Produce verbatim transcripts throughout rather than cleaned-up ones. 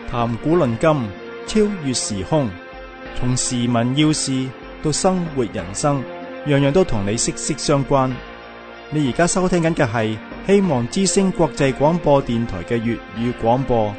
談古論今，超越時空，從時聞要事到生活人生，樣樣都同你息息相關。你而家收聽緊嘅係希望之聲國際廣播電台嘅粵語廣播。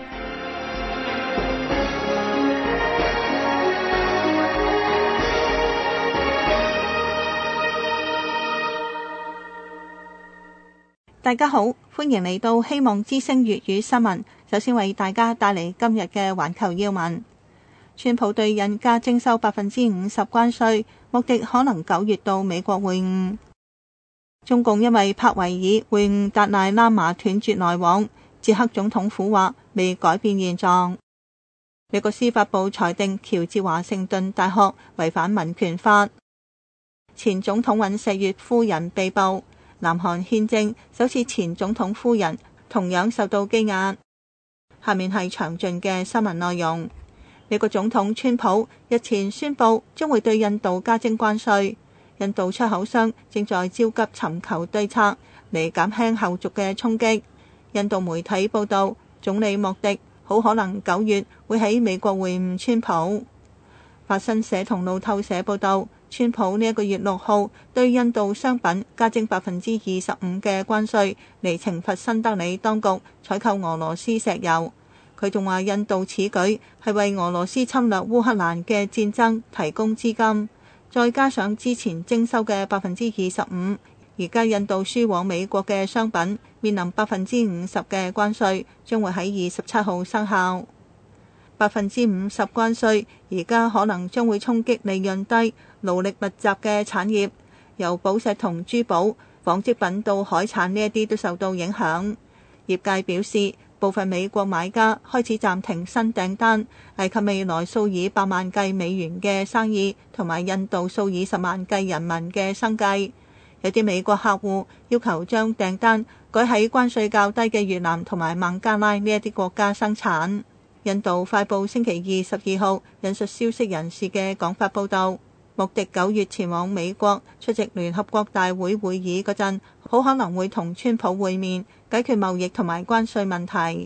大家好，歡迎嚟到希望之聲粵語新聞。首先為大家帶嚟今日嘅環球要聞。川普對印加徵收百分之五十關稅，目的可能九月到美國會晤。中共因為帕維爾會晤達賴喇嘛斷絕來往，捷克總統府話未改變現狀。美國司法部裁定喬治華盛頓大學違反民權法。前總統尹錫悅夫人被捕。南韓憲政首次前總統夫人同樣受到羈押。下面係詳盡嘅新聞內容。美國總統川普日前宣布將會對印度加徵關稅，印度出口商正在焦急尋求對策嚟減輕後續嘅衝擊。印度媒體報道，總理莫迪好可能九月會喺美國會晤川普。法新社同路透社報道，川普呢一個月六號對印度商品加徵百分之二十五嘅關稅，嚟懲罰新德里當局採購俄羅斯石油。佢仲話印度此舉係為俄羅斯侵略烏克蘭嘅戰爭提供資金，再加上之前徵收嘅百分之二十五，而家印度輸往美國嘅商品面臨百分之五十嘅關稅，將會喺二十七號生效。百分之五十關稅而家可能將會衝擊利潤低、勞力密集嘅產業，由寶石同珠寶、紡織品到海產呢一啲都受到影響。業界表示，部分美國買家開始暫停新訂單，危及未來數以百萬計美元嘅生意，同埋印度數以十萬計人民嘅生計。有啲美國客戶要求將訂單改喺關稅較低嘅越南同埋孟加拉呢一啲國家生產。印度快報星期二十二號引述消息人士嘅講法報道，莫迪九月前往美國出席聯合國大會會議嗰陣，好可能會同川普會面，解決貿易同埋關稅問題。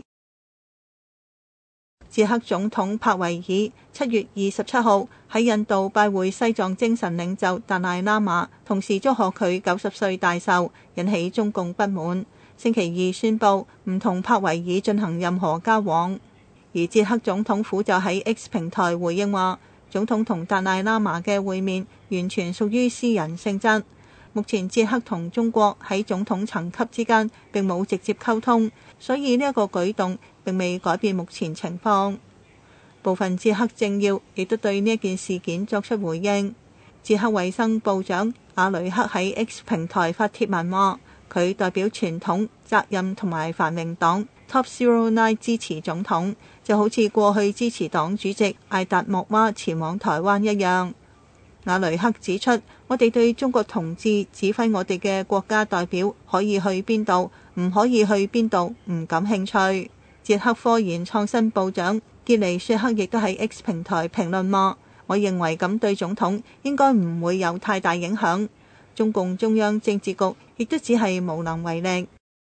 捷克總統帕維爾七月二十七號喺印度拜會西藏精神領袖達賴喇嘛，同時祝賀佢九十歲大壽，引起中共不滿。星期二宣布唔同帕維爾進行任何交往。而捷克總統府就喺 X 平台回應話，總統同達賴喇嘛嘅會面完全屬於私人性質。目前捷克同中國喺總統層級之間並冇直接溝通，所以呢一個舉動並未改變目前情況。部分捷克政要亦都對呢一件事件作出回應。捷克衛生部長阿雷克喺 X 平台發帖文話，佢代表傳統、責任同埋繁榮黨 Top Zero Nine 支持總統，就好似過去支持黨主席艾達莫娃前往台灣一樣。阿雷克指出，我哋對中國同志指揮我哋嘅國家代表可以去邊度，唔可以去邊度，唔感興趣。捷克科研創新部長傑尼雪克亦都喺 X 平台評論話，我認為咁對總統應該唔會有太大影響。中共中央政治局亦都只係無能為力。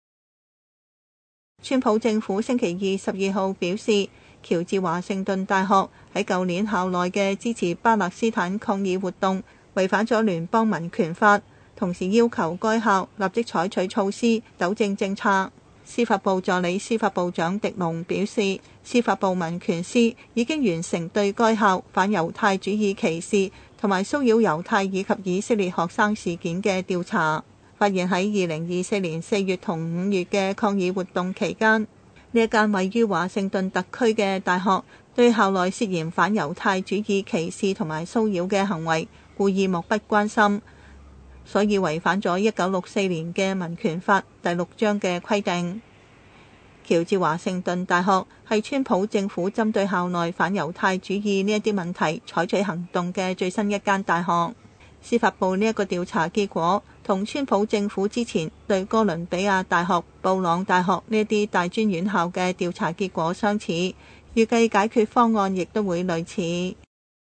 川普政府星期二十二號表示，喬治華盛頓大學喺舊年校內嘅支持巴勒斯坦抗議活動違反咗聯邦民權法，同時要求該校立即採取措施糾正政策。司法部助理司法部長迪龍表示，司法部民權司已經完成對該校反猶太主義歧視同埋騷擾猶太以及以色列學生事件嘅調查，發現喺二零二四年四月同五月嘅抗議活動期間，呢一間位於華盛頓特區嘅大學對校內涉嫌反猶太主義歧視同埋騷擾嘅行為故意漠不關心，所以違反咗一九六四年嘅民權法第六章嘅規定。喬治華盛頓大學係川普政府針對校內反猶太主義呢一啲問題採取行動嘅最新一間大學。司法部呢一個調查結果同川普政府之前對哥倫比亞大學、布朗大學呢一啲大專院校嘅調查結果相似，預計解決方案亦都會類似。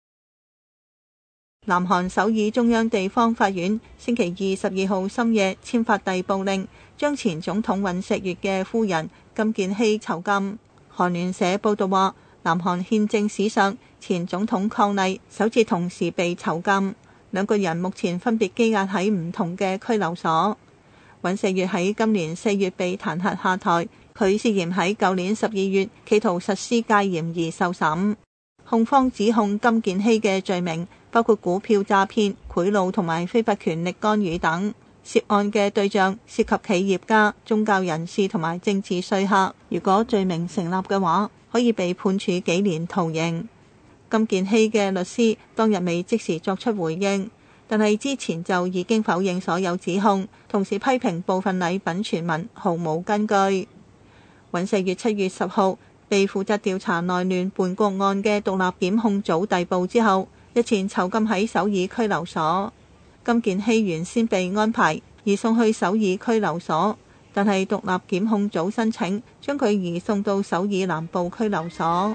南韓首爾中央地方法院星期二十二號深夜簽發逮捕令，將前總統尹錫悅嘅夫人金建希囚禁。韓聯社報道話， 南韓憲政史上前總統伉儷首次同時被囚禁，兩個人目前分別羈押喺唔同嘅拘留所。尹錫悅喺今年四月被彈劾下台，佢涉嫌喺舊年十二月企圖實施戒嚴而受審。控方指控金建希嘅罪名包括股票詐騙、賄賂同埋非法權力干預等。涉案嘅對象涉及企業家、宗教人士同埋政治說客。如果罪名成立嘅話，可以被判處幾年徒刑。金建希嘅律師當日未即時作出回應，但係之前就已經否認所有指控，同時批評部分禮品傳聞毫無根據。尹錫悅七月十號被負責調查內亂叛國案嘅獨立檢控組逮捕之後，日前囚禁喺首爾拘留所。金建希原先被安排移送去首爾拘留所，但係獨立檢控組申請將佢移送到首爾南部拘留所。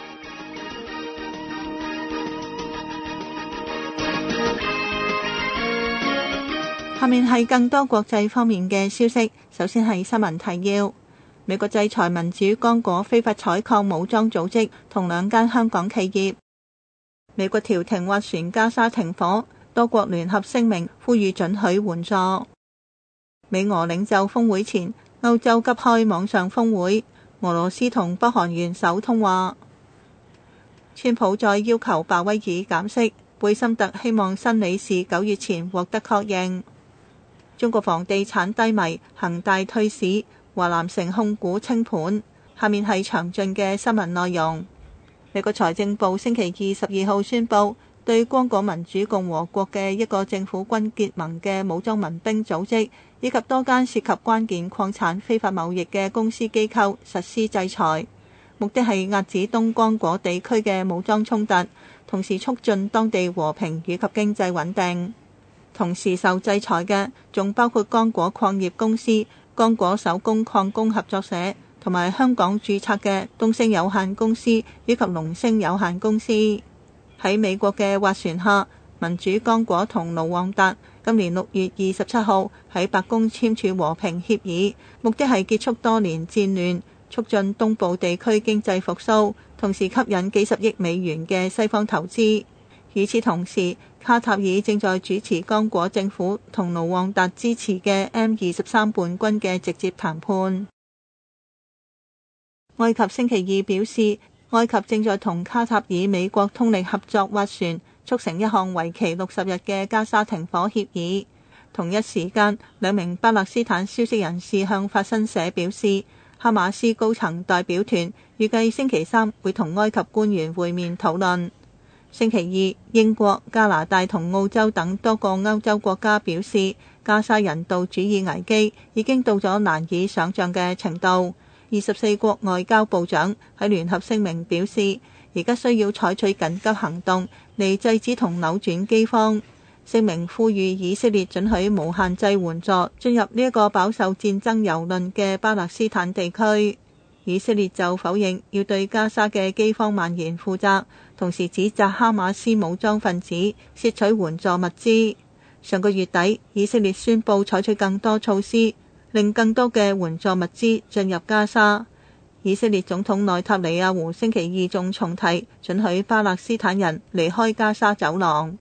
下面係更多國際方面嘅消息，首先係新聞提要。美國制裁民主剛果非法採礦武裝組織同兩間香港企業。美國調停斡旋加沙停火，多國聯合聲明呼籲准許援助。美俄領袖峰會前，歐洲急開網上峰會，俄羅斯同北韓元首通話。川普再要求鮑威爾減息，貝森特希望新理事九月前獲得確認。中國房地產低迷，恒大退市，華南城控股清盤。下面係詳盡嘅新聞內容。美國財政部星期二十二號宣布，對剛果民主共和國嘅一個政府軍結盟嘅武裝民兵組織，以及多間涉及關鍵礦產非法貿易嘅公司機構實施制裁，目的係遏止東剛果地區嘅武裝衝突，同時促進當地和平以及經濟穩定。同時受制裁嘅仲包括剛果礦業公司、剛果手工礦工合作社同埋香港註冊嘅東星有限公司以及龍星有限公司。喺美國嘅斡旋下，民主剛果同盧旺達今年六月二十七號喺白宮簽署和平協議，目的係結束多年戰亂，促進東部地區經濟復甦，同時吸引幾十億美元嘅西方投資。與此同時，卡塔爾正在主持剛果政府同盧旺達支持嘅 M 二十三叛軍嘅直接談判。埃及星期二表示，埃及正在同卡塔爾美國通力合作斡旋，促成一項為期六十日嘅加沙停火協議。同一時間，兩名巴勒斯坦消息人士向法新社表示，哈馬斯高層代表團預計星期三會同埃及官員會面討論。星期二，英國、加拿大同澳洲等多個歐洲國家表示，加沙人道主義危機已經到咗難以想像嘅程度。二十四國外交部長喺聯合聲明表示，而家需要採取緊急行動嚟制止同扭轉饑荒。聲明呼籲以色列准許無限制援助進入呢一個飽受戰爭蹂躪嘅巴勒斯坦地區。以色列就否認要對加沙嘅饑荒蔓延負責，同時指責哈馬斯武裝分子竊取援助物資。上個月底，以色列宣布採取更多措施，令更多嘅援助物資進入加沙。以色列總統內塔尼亞胡星期二仲重提准許巴勒斯坦人離開加沙走廊。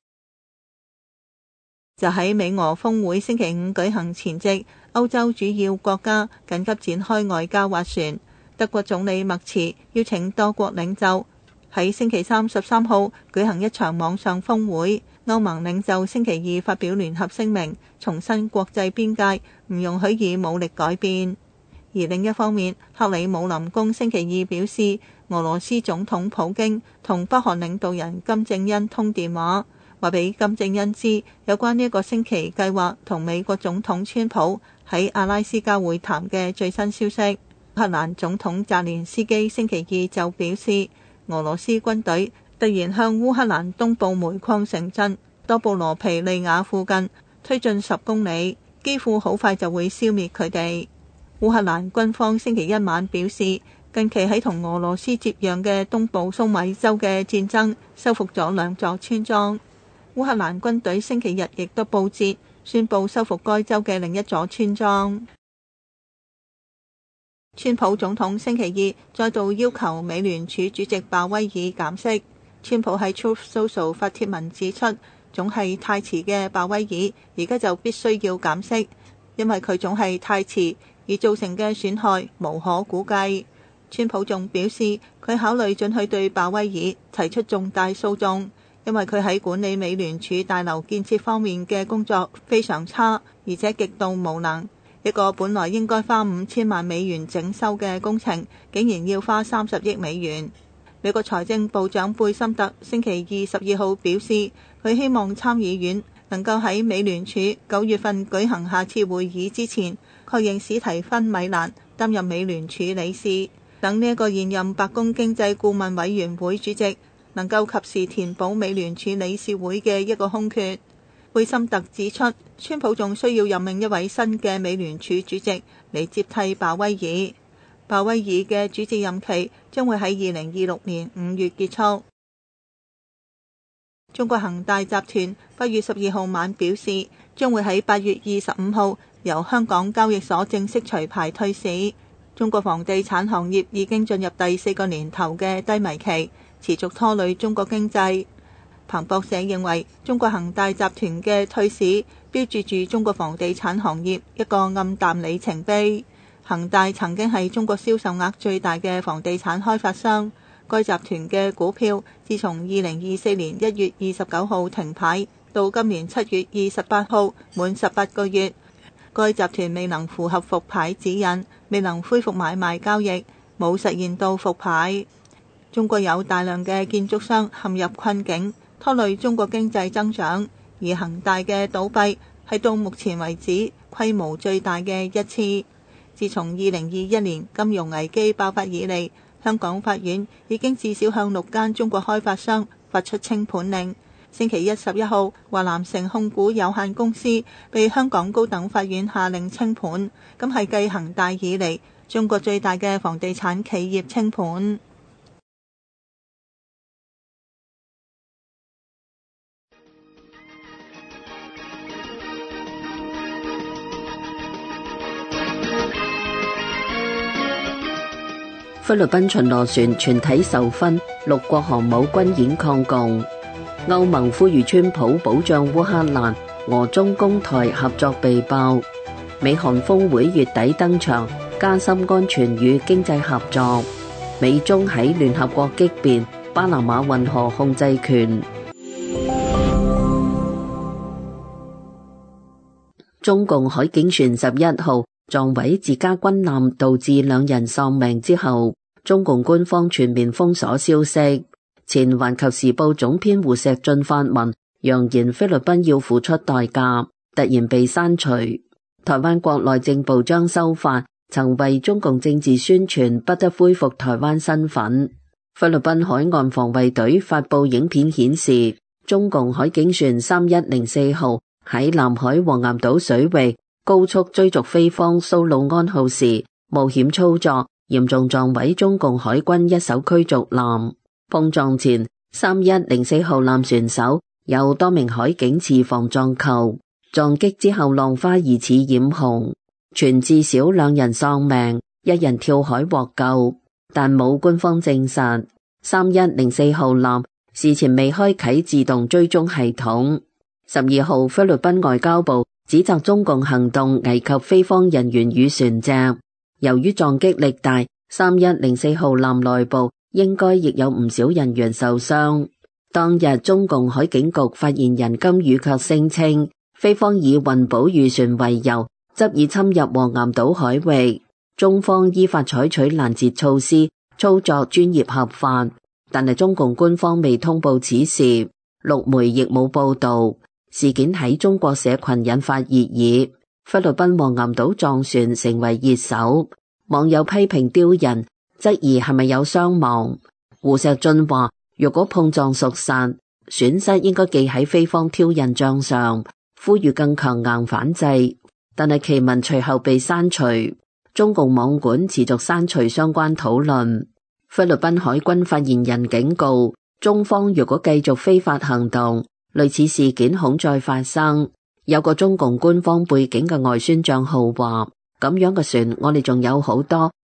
就喺美俄峰會星期五舉行前夕，歐洲主要國家緊急展開外交斡旋。德國總理默茨邀請多國領袖喺星期三十三號舉行一場網上峰會。歐盟領袖星期二發表聯合聲明，重申國際邊界唔容許以武力改變。而另一方面，克里姆林宮星期二表示，俄羅斯總統普京同北韓領導人金正恩通電話，話俾金正恩知有關呢一個星期計劃同美國總統川普喺阿拉斯加會談嘅最新消息。烏克蘭總統澤連斯基星期二就表示，俄羅斯軍隊突然向烏克蘭東部煤礦城鎮多布羅皮利亞附近推進十公里，幾乎好快就會消滅佢哋。烏克蘭軍方星期一晚表示，近期喺同俄羅斯接壤嘅東部蘇米州嘅戰爭收復咗兩座村莊。烏克蘭軍隊星期日亦都報捷，宣布收復該州嘅另一座村莊。 川普總統星期二再度要求美聯儲主席鮑威爾減息。川普喺 Truth Social 發帖文指出，總係太遲嘅鮑威爾而家就必須要減息，因為佢總係太遲而造成嘅損害無可估計。川普仲表示，佢考慮准許對鮑威爾提出重大訴訟，因為佢喺管理美聯儲大樓建設方面嘅工作非常差，而且極度無能。一個本來應該花五千萬美元整修嘅工程，竟然要花三十億美元。美國財政部長貝森特星期二十二號表示，佢希望參議院能夠喺美聯儲九月份舉行下次會議之前，確認史提芬米蘭擔任美聯儲理事，等呢一個現任白宮經濟顧問委員會主席能夠及時填補美聯儲理事會嘅一個空缺。貝森特指出，川普仲需要任命一位新嘅美聯儲主席嚟接替鮑威爾。鮑威爾嘅主持任期將會喺二零二六年五月結束。中國恒大集團八月十二號晚表示，將會喺八月二十五號由香港交易所正式除牌退市。中國房地產行業已經進入第四個年頭嘅低迷期，持續拖累中國經濟。彭博社認為，中國恒大集團嘅退市標誌住中國房地產行業一個暗淡里程碑。恒大曾經係中國銷售額最大嘅房地產開發商，該集團嘅股票自從二零二四年一月二十九號停牌到今年七月二十八號滿十八個月，該集團未能符合復牌指引，未能恢復買賣交易，冇實現到復牌。中國有大量嘅建築商陷入困境，拖累中國經濟增長，而恒大嘅倒閉係到目前為止規模最大嘅一次。自從二零二一年金融危機爆發以嚟，香港法院已經至少向六間中國開發商發出清盤令。星期一十一號，華南城控股有限公司被香港高等法院下令清盤，咁係繼恒大以嚟中國最大嘅房地產企業清盤。 菲律賓巡邏船全體受勳，六國航母軍演抗共。歐盟呼籲川普保障烏克蘭，俄中攻台合作被爆。美韓峰會月底登場，加深安全與經濟合作。美中喺聯合國激辯巴拿馬運河控制權。中共海警船十一號撞毀自家軍艦，導致兩人喪命之後，中共官方全面封鎖消息。前環球時報總編胡錫進發文揚言菲律賓要付出代價，突然被刪除。台灣國內政部張修法曾為中共政治宣傳，不得恢復台灣身份。菲律賓海岸防衛隊發佈影片顯示，中共海警船三一零四號喺南海黃岩島水域高速追逐菲方蘇魯安號時，冒險操作，嚴重撞毀中共海軍一艘驅逐艦。碰撞前，三一零四號艦船手有多名海警持防撞球，撞擊之後浪花疑似染紅，傳至少兩人喪命，一人跳海獲救，但冇官方證實。三一零四號艦事前未開啟自動追蹤系統。十二號，菲律賓外交部指責中共行動危及菲方人員與船隻。由於撞擊力大，三一零四號艦內部應該亦有唔少人員受傷。當日中共海警局發言人金宇卻聲稱，菲方以運補漁船為由，執意侵入黃岩島海域，中方依法採取攔截措施，操作專業合法。但係中共官方未通報此事，陸媒亦冇報道。事件喺中國社群引發熱議，菲律賓黃岩島撞船成為熱搜，網友批評刁人，質疑係咪有傷亡。胡錫進話，如果碰撞屬實，損失應該記喺菲方挑釁賬上，呼籲更強硬反制。但係其文隨後被刪除，中共網管持續刪除相關討論。菲律賓海軍發言人警告，中方如果繼續非法行動，類似事件恐再發生。有個中共官方背景嘅外宣賬號話，咁樣嘅船我哋仲有好多，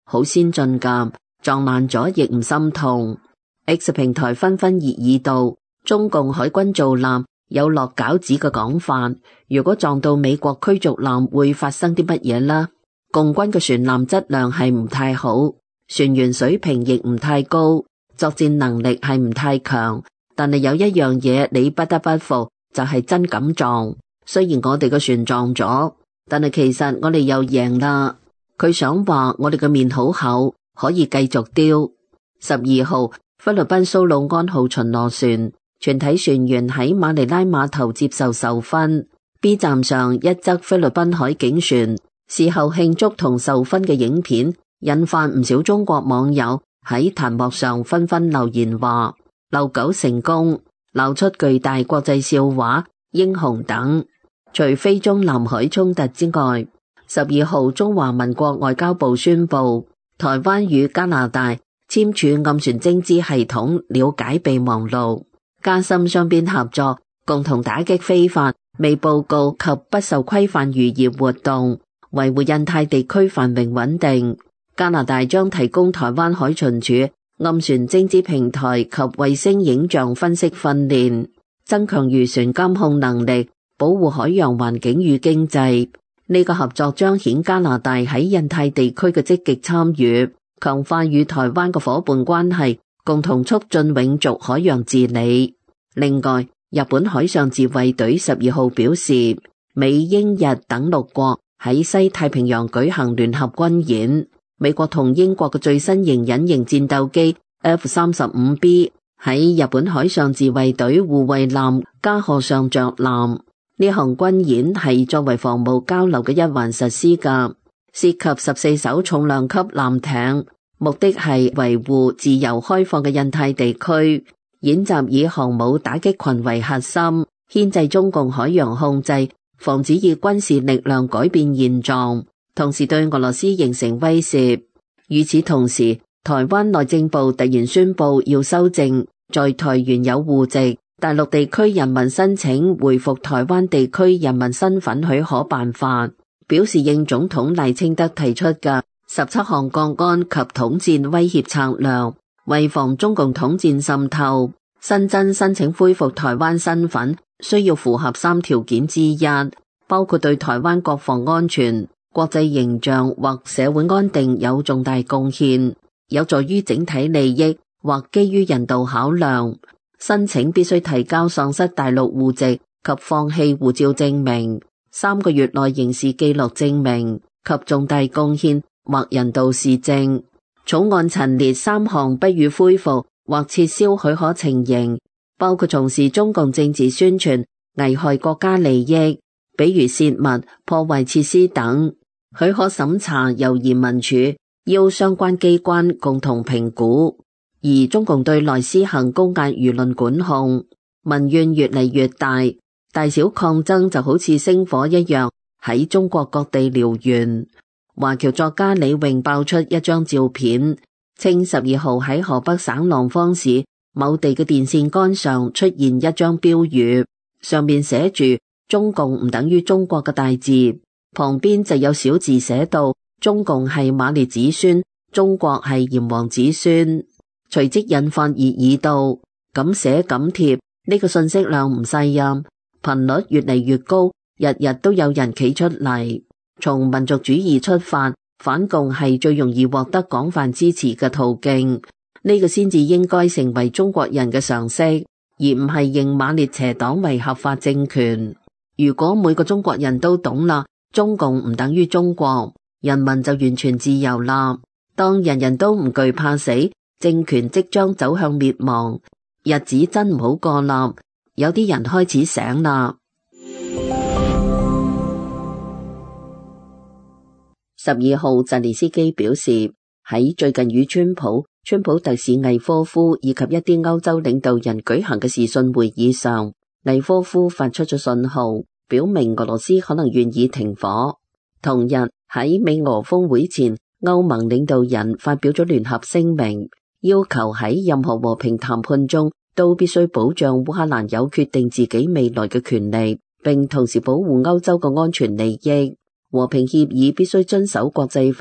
好先進㗎，撞爛咗亦唔心痛。X 平台紛紛熱議道，中共海軍造艦有落餃子嘅講法，如果撞到美國驅逐艦會發生啲乜嘢呢？共軍嘅船艦質量係唔太好，船員水平亦唔太高，作戰能力係唔太強，但係有一樣嘢你不得不服，就係真敢撞。雖然我哋個船撞咗，但係其實我哋又贏啦。佢想話我哋嘅面好厚，可以繼續丟。十二號，菲律賓蘇魯安號巡邏船全體船員喺馬尼拉碼頭接受授勳。B 站上一則菲律賓海警船事後慶祝同授勳嘅影片，引發唔少中國網友喺彈幕上紛紛留言話遛狗成功，鬧出巨大國際笑話、英雄等。除非中南海衝突之外，十二號中華民國外交部宣布，台灣與加拿大簽署暗船偵知系統了解備忘錄，加深雙邊合作，共同打擊非法、未報告及不受規範漁業活動，維護印太地區繁榮穩定。加拿大將提供台灣海巡署暗船偵知平台及衛星影像分析訓練，增強漁船監控能力，保護海洋環境與經濟。呢個合作彰顯加拿大喺印太地區嘅積極參與，強化與台灣嘅夥伴關係，共同促進永續海洋治理。另外，日本海上自衛隊十二號表示，美英日等六國喺西太平洋舉行聯合軍演。美國同英國嘅最新型隱形戰鬥機 F 三十五 B 喺日本海上自衛隊護衛艦加賀上着艦。呢項軍演係作為防務交流嘅一環實施㗎，涉及十四艘重量級艦艇，目的係維護自由開放嘅印太地區。演習以航母打擊群為核心，牽制中共海洋控制，防止以軍事力量改變現狀，同時對俄羅斯形成威懾。與此同時，台灣內政部突然宣布要修正在台原有戶籍大陸地區人民申請回復台灣地區人民身份許可辦法，表示應總統賴清德提出嘅十七項國安及統戰威脅策略，為防中共統戰滲透，新增申請恢復台灣身份需要符合三條件之一，包括對台灣國防安全、國際形象或社會安定有重大貢獻，有助於整體利益或基於人道考量。申請必須提交喪失大陸戶籍及放棄護照證明、三個月內刑事記錄證明及重大貢獻或人道事證。草案陳列三項不予恢復或撤銷許可情形，包括從事中共政治宣傳、危害國家利益，比如洩密、破壞設施等。許可審查由移民署邀相關機關共同評估。而中共對內施行高壓輿論管控，民怨越嚟越大，大小抗爭就好似星火一樣喺中國各地燎原。華僑作家李詠爆出一張照片，稱十二號喺河北省廊坊市某地嘅電線桿上出現一張標語，上面寫住中共唔等於中國嘅大字，旁邊就有小字寫到中共係馬列子孫，中國係炎黃子孫。隨即引發熱議道，敢寫敢貼，呢個信息量唔細啊，頻率越嚟越高，日日都有人企出嚟。從民族主義出發，反共係最容易獲得廣泛支持嘅途徑，呢個先至應該成為中國人嘅常識，而唔係認馬列邪黨為合法政權。如果每個中國人都懂啦，中共唔等於中國，人民就完全自由啦。當人人都唔懼怕死，政權即將走向滅亡，日子真唔好過啦。有啲人開始醒啦。十二號，澤連斯基表示，喺最近與川普、川普特使魏科夫以及一啲歐洲領導人舉行嘅視訊會議上，魏科夫發出咗信號，表明俄羅斯可能願意停火。同日喺美俄峰會前，歐盟領導人發表咗聯合聲明，要求喺任何和平談判中都必須保障烏克蘭有決定自己未來嘅權利，並同時保護歐洲嘅安全利益。和平協議必須遵守國際法，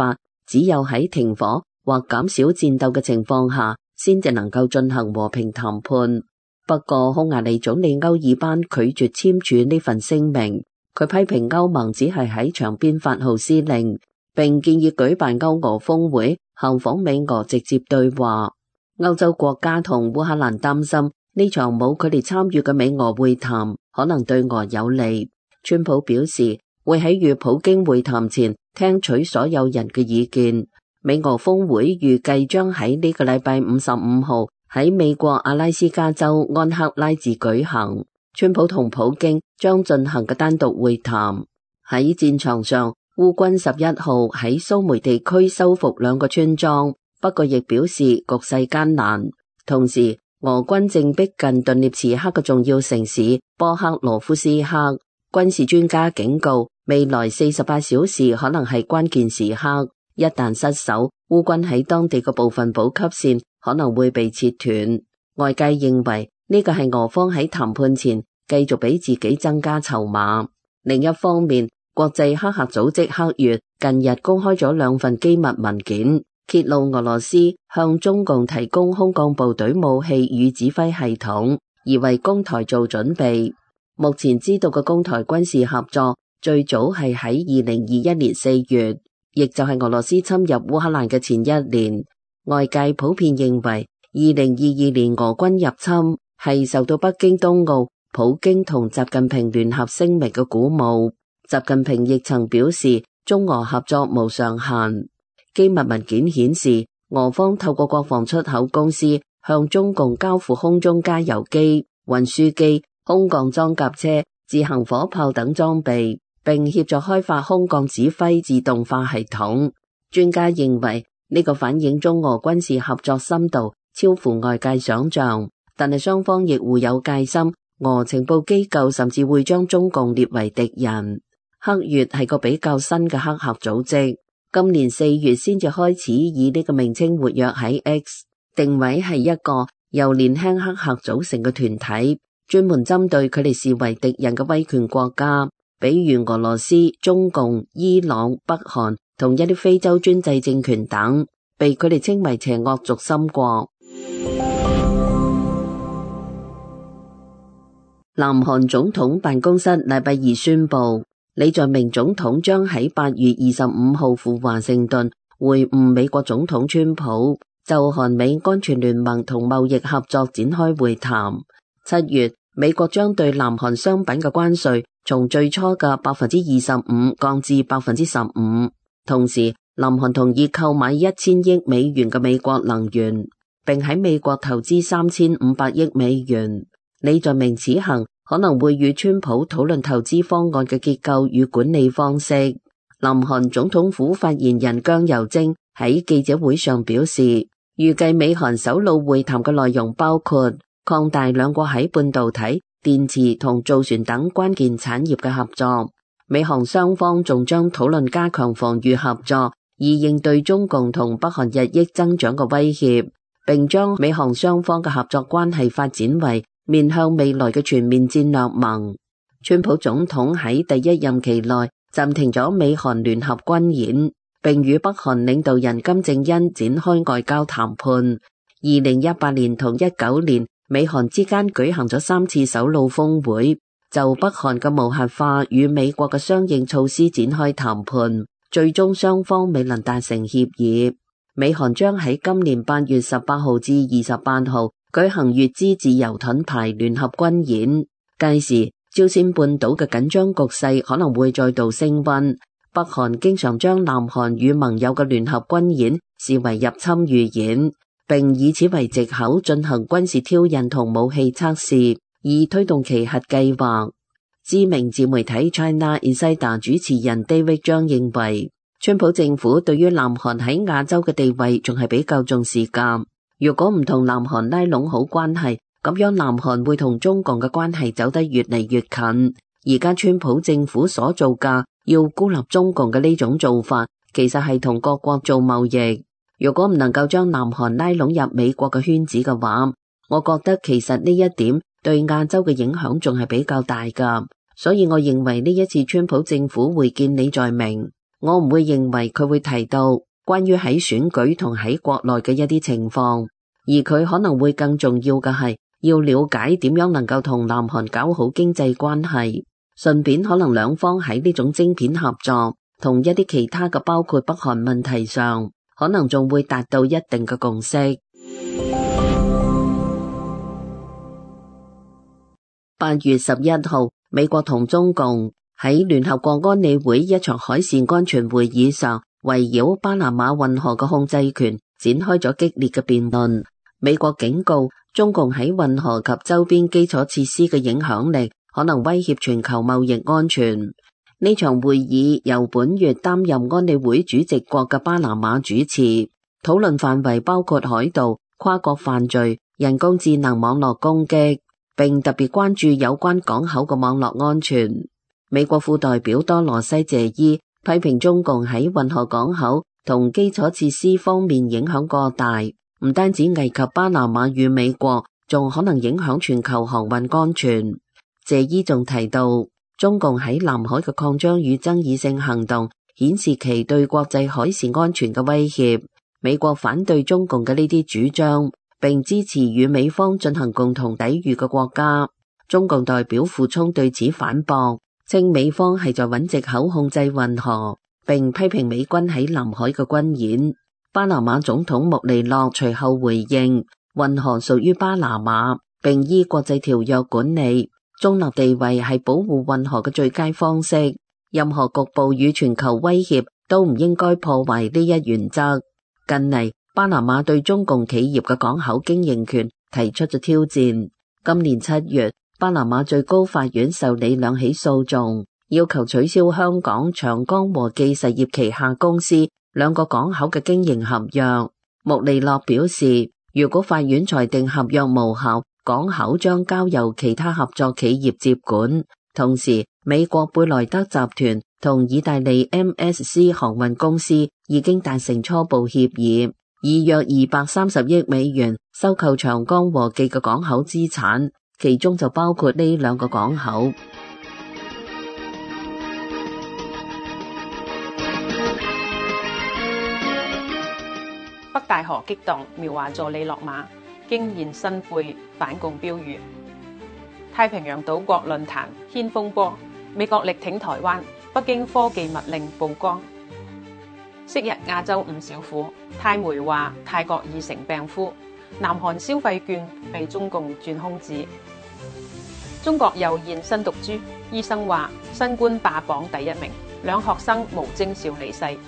只有喺停火或減少戰鬥嘅情況下，先至能夠進行和平談判。不過，匈牙利總理歐爾班拒絕簽署呢份聲明。佢批評歐盟只係喺場邊發號施令，並建議舉辦歐俄峰會，效仿美俄直接對話。歐洲國家同烏克蘭擔心呢場冇佢哋參與嘅美俄會談可能對俄有利。川普表示會喺與普京會談前聽取所有人嘅意見。美俄峰會預計將喺呢個禮拜五十五號喺美國阿拉斯加州安克拉治舉行。川普同普京將進行嘅單獨會談。喺戰場上，烏軍十一號喺蘇梅地區收復兩個村莊。不過亦表示局勢艱難，同時俄軍正逼近頓涅茨克嘅重要城市波克羅夫斯克。軍事專家警告，未來四十八小時可能係關鍵時刻，一旦失守，烏軍喺當地嘅部分補給線可能會被切斷。外界認為呢個係俄方喺談判前繼續俾自己增加籌碼。另一方面，國際黑客組織黑月近日公開咗兩份機密文件，揭露俄羅斯向中共提供空降部隊武器與指揮系統，而為攻台做準備。目前知道嘅攻台軍事合作最早係喺二零二一年四月，亦就係俄羅斯侵入烏克蘭嘅前一年。外界普遍認為二零二二年俄軍入侵係受到北京冬奧、普京同習近平聯合聲明嘅鼓舞。習近平亦曾表示中俄合作無上限。機密文件顯示，俄方透過國防出口公司向中共交付空中加油機、運輸機、空降裝甲車、自行火炮等裝備，並協助開發空降指揮自動化系統。專家認為呢個反映中俄軍事合作深度超乎外界想象，但係雙方亦互有戒心，俄情報機構甚至會將中共列為敵人。黑月係個比較新嘅黑客組織。今年四月先至開始以呢個名稱活躍喺 X， 定位係一個由年輕黑客組成嘅團體，專門針對佢哋視為敵人嘅威權國家，比如俄羅斯、中共、伊朗、北韓同一啲非洲專制政權等，被佢哋稱為邪惡軸心國。南韓總統辦公室禮拜二宣布，李在明總統將喺八月二十五號赴華盛頓會晤美國總統川普，就韓美安全聯盟同貿易合作展開會談。七月，美國將對南韓商品嘅關稅從最初嘅百分之二十五降至百分之十五，同時南韓同意購買一千億美元嘅美國能源，並喺美國投資三千五百億美元。李在明此行可能會與川普討論投資方案嘅結構與管理方式。南韓總統府發言人姜佑貞喺記者會上表示，預計美韓首腦會談嘅內容包括擴大兩國喺半導體、電池同造船等關鍵產業嘅合作。美韓雙方仲將討論加強防禦合作，以應對中共同北韓日益增長嘅威脅，並將美韓雙方嘅合作關係發展為面向未來嘅全面戰略盟。川普總統喺第一任期內暫停咗美韓聯合軍演，並與北韓領導人金正恩展開外交談判。二零一八年同一九年，美韓之間舉行咗三次首腦峰會，就北韓嘅無核化與美國嘅相應措施展開談判，最終雙方未能達成協議。美韓將喺今年八月十八號至二十八號舉行乙支自由盾牌聯合軍演，屆時朝鮮半島嘅緊張局勢可能會再度升溫。北韓經常將南韓與盟友嘅聯合軍演視為入侵預演，並以此為藉口進行軍事挑釁同武器測試，以推動其核計劃。知名自媒體 China Insider 主持人 David 張認為，川普政府對於南韓喺亞洲嘅地位仲係比較重視㗎。如果唔同南韓拉攏好關係，咁樣南韓會同中共嘅關係走得越嚟越近。而家川普政府所做嘅要孤立中共嘅呢種做法，其實係同各國做貿易。如果唔能夠將南韓拉攏入美國嘅圈子嘅話，我覺得其實呢一點對亞洲嘅影響仲係比較大㗎。所以我認為呢一次川普政府會見李在明，我唔會認為佢會提到關於喺選舉同喺國內嘅一啲情況，而佢可能會更重要嘅係要了解點樣能夠同南韓搞好經濟關係，順便可能兩方喺呢種晶片合作同一啲其他嘅包括北韓問題上，可能仲會達到一定嘅共識。八月十一號，美國同中共喺聯合國安理會一場海事安全會議上，圍繞巴拿馬運河嘅控制權展開咗激烈嘅辯論。美國警告中共喺運河及周邊基礎設施嘅影響力可能威脅全球貿易安全。呢場會議由本月擔任安理會主席國嘅巴拿馬主持，討論範圍包括海盜、跨國犯罪、人工智能網絡攻擊，並特別關注有關港口嘅網絡安全。美國副代表多羅西謝伊批評中共喺運河港口同基礎設施方面影響過大，唔單止危及巴拿馬與美國，仲可能影響全球航運安全。謝伊仲提到，中共喺南海嘅擴張與爭議性行動顯示其對國際海事安全嘅威脅。美國反對中共嘅呢啲主張，並支持與美方進行共同抵禦嘅國家。中共代表傅聰對此反駁，稱美方係在揾藉口控制運河，並批評美軍喺南海嘅軍演。巴拿馬總統穆尼諾隨後回應，運河屬於巴拿馬，並依國際條約管理，中立地位係保護運河嘅最佳方式。任何局部與全球威脅都唔應該破壞呢一原則。近嚟，巴拿馬對中共企業嘅港口經營權提出咗挑戰。今年七月，巴拿馬最高法院受理兩起訴訟，要求取消香港長江和記實業旗下公司兩個港口嘅經營合約。穆尼諾表示，如果法院裁定合約無效，港口將交由其他合作企業接管。同時，美國貝萊德集團同意大利 M S C 航運公司已經達成初步協議，以約二百三十億美元收購長江和記嘅港口資產，其中就包括呢兩個港口。 北大河激盪，苗華助理落馬，驚現新輩反共標語。太平洋島國論壇掀風波，美國力挺台灣，北京科技密令曝光。昔日亞洲五小虎，泰媒話泰國已成病夫，南韓消費券被中共轉空子。中國又現新毒株，醫生話新冠霸榜第一名，兩學生無徵兆離世。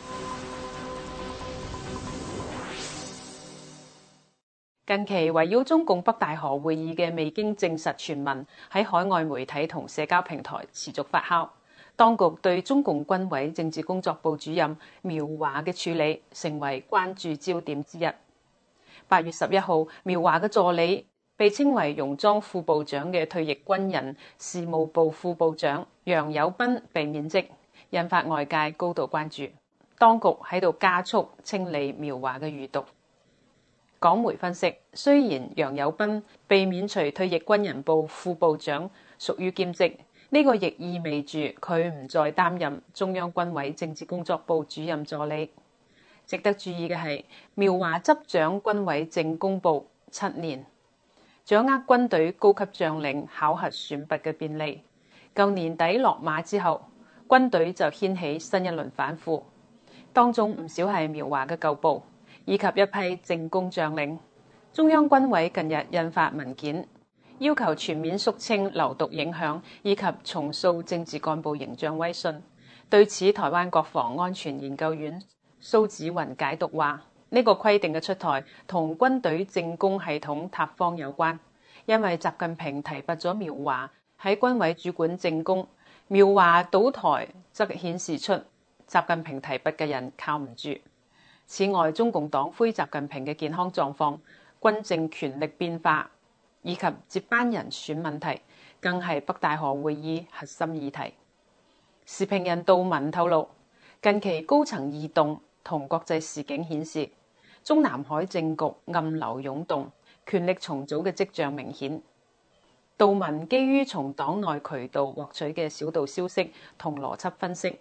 近期圍繞中共北大河會議嘅未經證實傳聞喺海外媒體同社交平台持續發酵，當局對中共軍委政治工作部主任苗華嘅處理成為關注焦點之一。八月十一號，苗華嘅助理被稱為戎裝副部長嘅退役軍人事務部副部長楊友斌被免職，引發外界高度關注。當局喺度加速清理苗華嘅餘毒。港媒分析，雖然楊友斌被免除退役軍人部副部長屬於兼職，呢、這個亦意味住佢唔再擔任中央軍委政治工作部主任助理。值得注意嘅係，苗華執掌軍委政工部七年，掌握軍隊高級將領考核選拔嘅便利。舊年底落馬之後，軍隊就掀起新一輪反腐，當中唔少係苗華嘅舊部，以及一批政工將領。中央軍委近日印發文件，要求全面肅清流毒影響，以及重塑政治幹部形象威信。對此，台灣國防安全研究院蘇紫雲解讀話，呢、這個規定嘅出台同軍隊政工系統塌方有關，因為習近平提拔咗苗華喺軍委主管政工，苗華倒台則顯示出習近平提拔嘅人靠唔住。此外，中共黨魁習近平嘅健康狀況、軍政權力變化以及接班人選問題，更係北大河會議核心議題。時評人杜文透露，近期高層異動同國際視景顯示，中南海政局暗流湧動，權力重組嘅跡象明顯。杜文基於從黨內渠道獲取嘅小道消息同邏輯分析，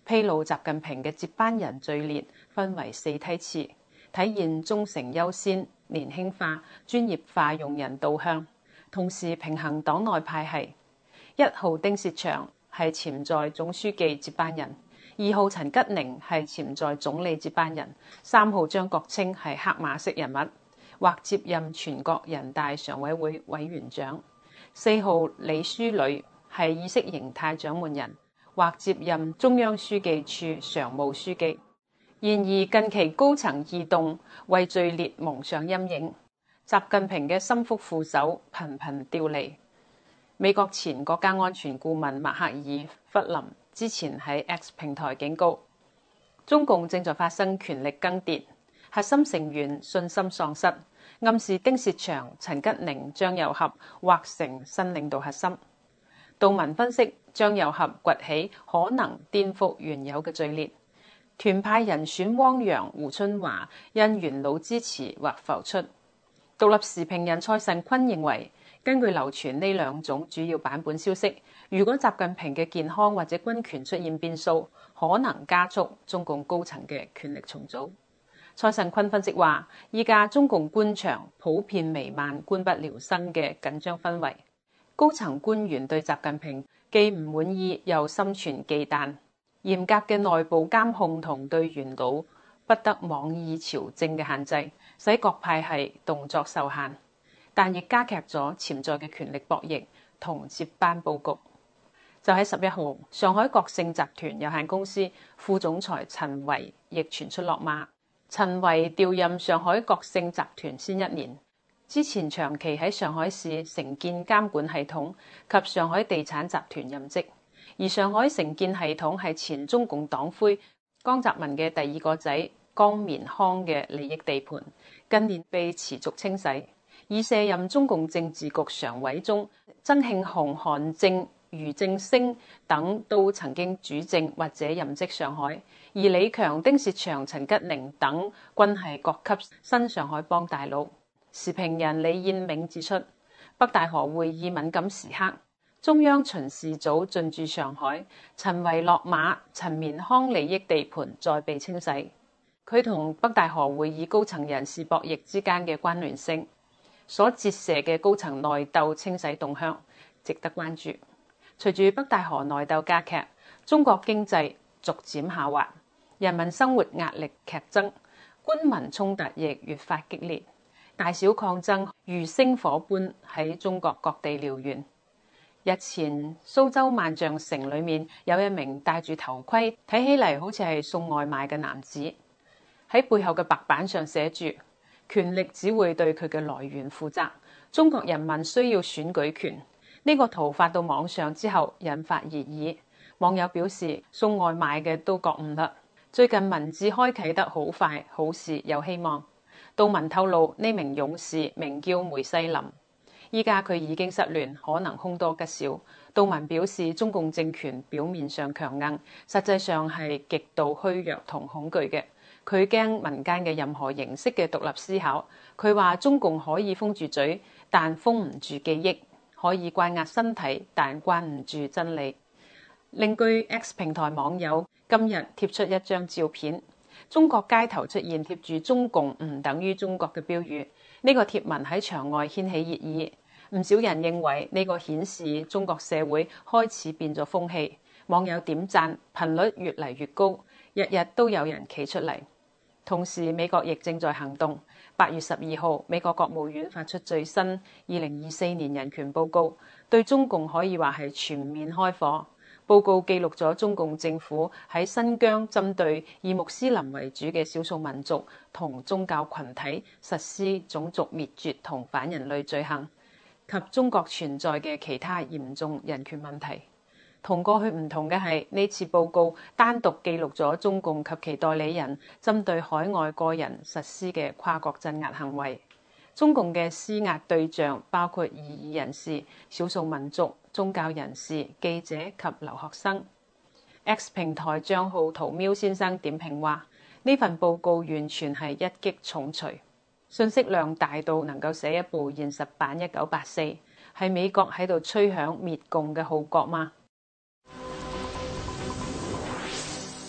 披露習近平嘅接班人序列分為四梯次，體現忠誠優先、年輕化、專業化用人導向，同時平衡黨內派系。一號丁薛祥係潛在總書記接班人，二號陳吉寧係潛在總理接班人，三號張國清係黑馬式人物，或接任全國人大常委會委員長，四號李書磊係意識形態掌門人，或接任中央書記處常務書記。然而近期高層異動為序列蒙上陰影，習近平嘅心腹副手頻頻調離。美國前國家安全顧問默克爾弗林之前喺 X 平台警告，中共正在發生權力更迭，核心成員信心喪失，暗示丁薛祥、陳吉寧、張又俠或成新領導核心。杜文分析，張又俠崛起可能顛覆原有嘅序列，團派人選汪洋、胡春華因元老支持或浮出。獨立時評人蔡慎坤認為，根據流傳呢兩種主要版本消息，如果習近平嘅健康或者軍權出現變數，可能加速中共高層嘅權力重組。蔡慎坤分析話，依家中共官場普遍彌漫官不聊生嘅緊張氛圍，高層官員對習近平既唔滿意又心存忌憚，嚴格嘅內部監控同對元老不得妄議朝政嘅限制，使各派系動作受限，但亦加劇咗潛在嘅權力博弈同接班佈局。就喺十一號，上海國盛集團有限公司副總裁陳維亦傳出落馬。陳維調任上海國盛集團先一年，之前長期喺上海市城建監管系統及上海地產集團任職，而上海城建系統係前中共黨魁江澤民嘅第二個仔江綿康嘅利益地盤，近年被持續清洗。已卸任中共政治局常委中，曾慶紅、韓正、俞正聲等都曾經主政或者任職上海，而李強、丁薛祥、陳吉寧等均係各級新上海幫大佬。時評人李燕銘指出，北大河會議敏感時刻，中央巡視組進駐上海，陳維落馬，陳綿康利益地盤再被清洗，佢同北大河會議高層人事博弈之間嘅關聯性，所折射嘅高層內鬥清洗動向，值得關注。隨住北大河內鬥加劇，中國經濟逐漸下滑，人民生活壓力劇增，官民衝突亦越發激烈，大小抗爭如星火般喺中國各地燎原。日前蘇州萬象城裏面有一名戴住頭盔，睇起嚟好似係送外賣嘅男子，喺背後嘅白板上寫住：權力只會對佢嘅來源負責，中國人民需要選舉權。呢個圖發到網上之後引發熱議，網友表示送外賣嘅都覺悟啦，最近文字開啟得好快，好事有希望。杜文透露呢名勇士名叫梅世林，依家佢已經失聯，可能凶多吉少。杜文表示中共政權表面上強硬，實際上係極度虛弱同恐懼嘅，佢驚民間嘅任何形式嘅獨立思考。佢話中共可以封住嘴，但封唔住記憶，可以關押身體，但關唔住真理。另據 X 平台網友今日貼出一張照片，中國街頭出現貼住中共唔等於中國嘅標語，呢個貼文喺場外掀起熱議，唔少人認為呢個顯示中國社會開始變咗風氣，網友點讚頻率越嚟越高，日日都有人企出嚟。同時美國亦正在行動。八月十二號，美國國務院發出最新二零二四年人權報告，對中共可以話係全面開火。報告記錄咗中共政府喺新疆針對以穆斯林為主嘅少數民族同宗教群體實施種族滅絕同反人類罪行，及中國存在嘅其他嚴重人權問題。同過去唔同嘅係，呢次報告單獨記錄咗中共及其代理人針對海外個人實施嘅跨國鎮壓行為。中共嘅施壓對象包括異議人士、少數民族、宗教人士、記者及留學生。X 平台帳號屠喵先生點評話：呢份報告完全係一擊重錘，信息量大到能夠寫一部現實版一九八四，係美國喺度吹響滅共嘅號角嗎？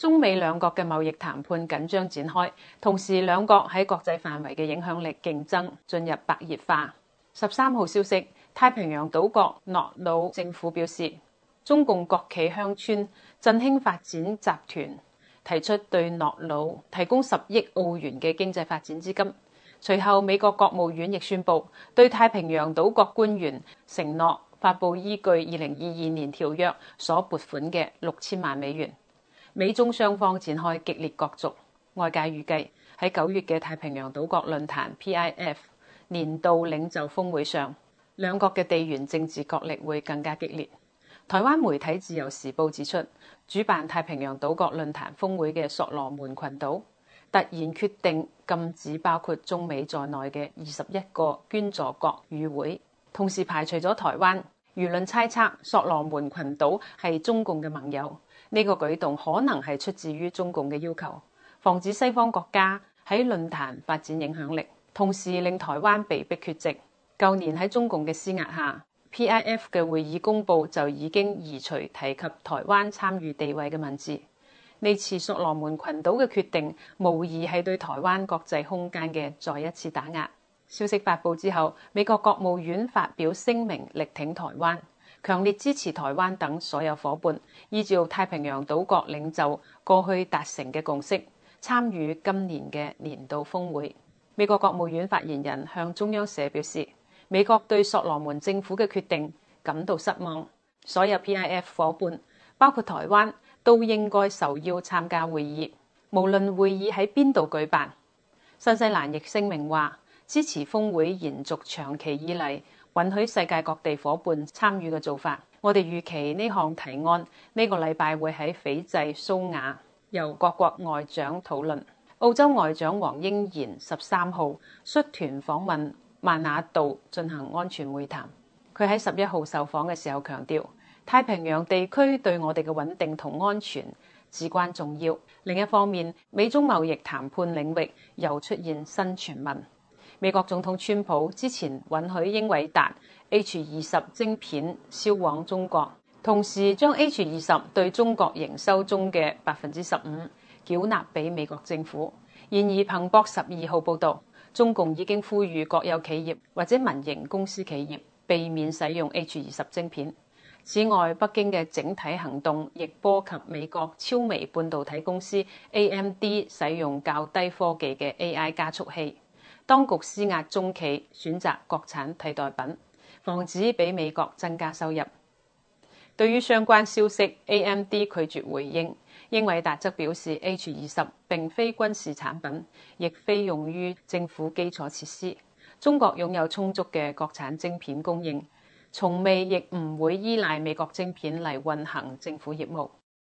中美兩國嘅貿易談判緊張展開，同時兩國喺國際範圍嘅影響力競爭進入白熱化。十三號消息，太平洋島國諾魯政府表示，中共國企鄉村振興發展集團提出對諾魯提供十億澳元嘅經濟發展資金。隨後，美國國務院亦宣布對太平洋島國官員承諾發布依據二零二二年條約所撥款嘅六千萬美元。美中雙方展開激烈角逐，外界預計喺九月嘅太平洋島國論壇 P I F 年度領袖峰會上，兩國嘅地緣政治角力會更加激烈。台灣媒體自由時報指出，主辦太平洋島國論壇峰會嘅所羅門群島突然決定禁止包括中美在內嘅二十一個捐助國與會，同時排除咗台灣。輿論猜測所羅門群島係中共嘅盟友。呢個舉動可能係出自於中共嘅要求，防止西方國家喺論壇發展影響力，同時令台灣被迫缺席。舊年喺中共嘅施壓下 ，P I F 嘅會議公報就已經移除提及台灣參與地位嘅文字。呢次所羅門群島嘅決定，無疑係對台灣國際空間嘅再一次打壓。消息發布之後，美國國務院發表聲明力挺台灣，強烈支持台灣等所有夥伴依照太平洋島國領袖過去達成嘅共識，參與今年嘅年度峰會。美國國務院發言人向中央社表示，美國對所羅門政府嘅決定感到失望，所有 P I F 夥伴，包括台灣，都應該受邀參加會議，無論會議喺邊度舉辦。新西蘭亦聲明話，支持峰會延續長期以嚟允許世界各地夥伴參與嘅做法。我哋預期呢項提案呢個禮拜會喺斐濟蘇瓦由各國外長討論。澳洲外長黃英賢十三號率團訪問曼那杜進行安全會談。佢喺十一號受訪嘅時候強調，太平洋地區對我哋嘅穩定同安全至關重要。另一方面，美中貿易談判領域又出現新傳聞。美國總統川普之前允許英偉達 H 二十晶片銷往中國，同時將 H 二十對中國營收中嘅百分之十五繳納俾美國政府。然而，彭博十二號報導，中共已經呼籲國有企業或者民營公司企業避免使用 H 二十晶片。此外，北京嘅整體行動亦波及美國超微半導體公司 A M D 使用較低科技嘅 A I 加速器。當局施壓中企選擇國產替代品，防止俾美國增加收入。對於相關消息 ，A M D 拒絕回應。英偉達則表示 H 二十並非軍事產品，亦非用於政府基礎設施。中國擁有充足嘅國產晶片供應，從未亦唔會依賴美國晶片嚟運行政府業務。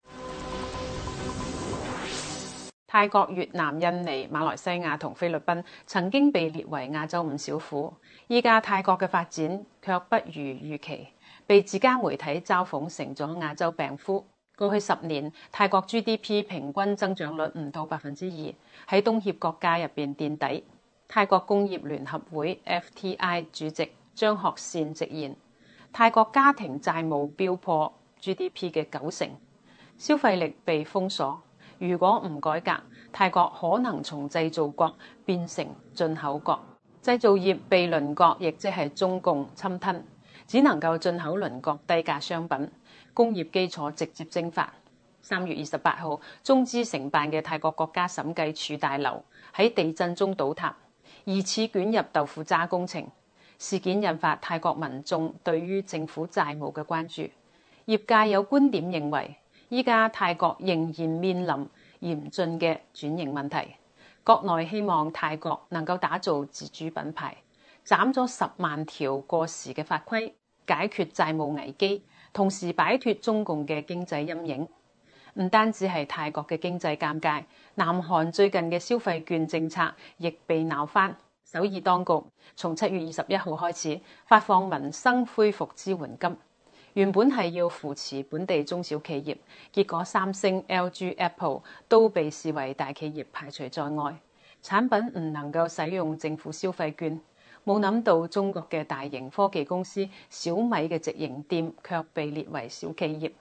泰國、越南、印尼、馬來西亞同菲律賓曾經被列為亞洲五小虎，依家泰國嘅發展卻不如預期，被自家媒體嘲諷成咗亞洲病夫。過去十年，泰國 G D P 平均增長率唔到百分之二，喺東協國家入邊墊底。泰國工業聯合會 F T I 主席張學善直言，泰國家庭債務飆破 G D P 嘅九成，消費力被封鎖。如果唔改革，泰國可能從製造國變成進口國，製造業被鄰國，亦即係中共侵吞，只能夠進口鄰國低價商品，工業基礎直接蒸發。三月二十八號，中資承辦嘅泰國國家審計署大樓喺地震中倒塌，疑似捲入豆腐渣工程。事件引發泰國民眾對於政府債務嘅關注，業界有觀點認為，依家泰國仍然面臨嚴峻嘅轉型問題，國內希望泰國能夠打造自主品牌，斬咗十萬條過時嘅法規，解決債務危機，同時擺脫中共嘅經濟陰影。唔單止係泰國嘅經濟尷尬，南韓最近嘅消費券政策亦被鬧翻。首爾當局從七月二十一號開始發放民生恢復支援金。原本係要扶持本地中小企業，結果三星、L G、Apple 都被視為大企業排除在外，產品唔能夠使用政府消費券。冇諗到中國嘅大型科技公司小米嘅直營店卻被列為小企業。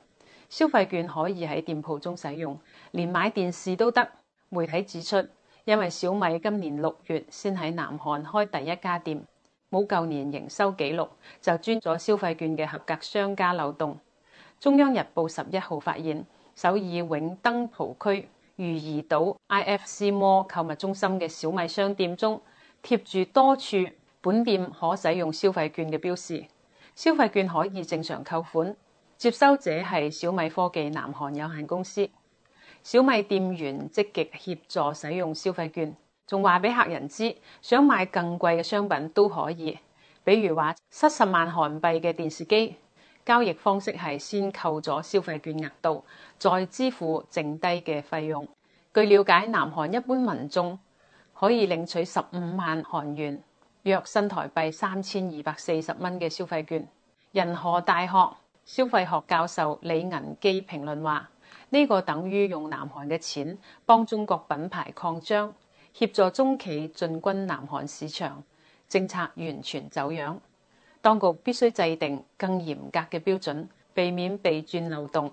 消費券可以喺店鋪中使用，連買電視都得。媒體指出，因為小米今年六月先喺南韓開第一家店，冇舊年營收紀錄，就鑽咗消費券嘅合格商家漏洞。中央日報十一號發現，首爾永登浦區汝矣島 I F C Mall 購物中心嘅小米商店中貼住多處本店可使用消費券嘅標示，消費券可以正常扣款，接收者係小米科技南韓有限公司。小米店員積極協助使用消費券，仲話俾客人知，想買更貴嘅商品都可以，比如話七十萬韓幣嘅電視機，交易方式係先扣咗消費券額度，再支付剩低嘅費用。據了解，南韓一般民眾可以領取十五萬韓元，約新台幣三千二百四十蚊嘅消費券。仁荷大學消費學教授李銀基評論話：呢個等於用南韓嘅錢幫中國品牌擴張，協助中企進軍南韓市場，政策完全走樣。當局必須制定更嚴格嘅標準，避免被鑽漏洞。